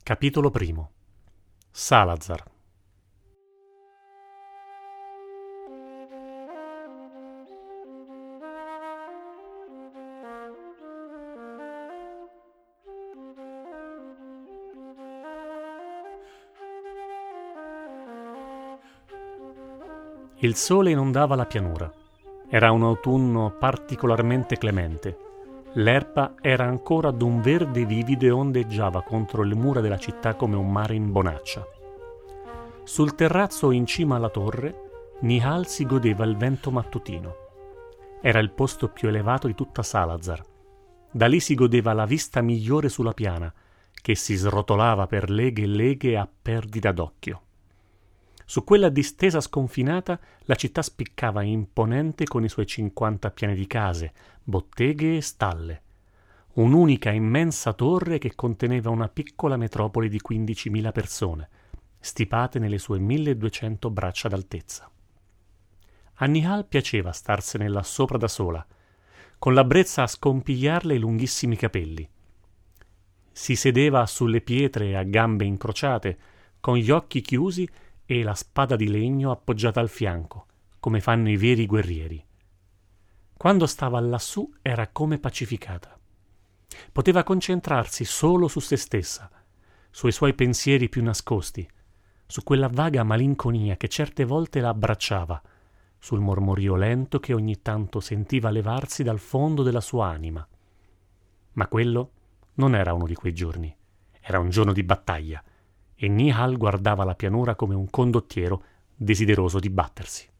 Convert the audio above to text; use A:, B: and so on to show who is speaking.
A: Capitolo primo. Salazar. Il sole inondava la pianura. Era un autunno particolarmente clemente. L'erba era ancora d'un verde vivido e ondeggiava contro le mura della città come un mare in bonaccia. Sul terrazzo in cima alla torre, Nihal si godeva il vento mattutino. Era il posto più elevato di tutta Salazar. Da lì si godeva la vista migliore sulla piana, che si srotolava per leghe e leghe a perdita d'occhio. Su quella distesa sconfinata la città spiccava imponente con i suoi 50 piani di case, botteghe e stalle. Un'unica immensa torre che conteneva una piccola metropoli di 15.000 persone, stipate nelle sue 1.200 braccia d'altezza. A Nihal piaceva starsene là sopra da sola, con la brezza a scompigliarle i lunghissimi capelli. Si sedeva sulle pietre a gambe incrociate, con gli occhi chiusi e la spada di legno appoggiata al fianco, come fanno i veri guerrieri. Quando stava lassù era come pacificata. Poteva concentrarsi solo su se stessa, sui suoi pensieri più nascosti, su quella vaga malinconia che certe volte la abbracciava, sul mormorio lento che ogni tanto sentiva levarsi dal fondo della sua anima. Ma quello non era uno di quei giorni, era un giorno di battaglia, e Nihal guardava la pianura come un condottiero desideroso di battersi.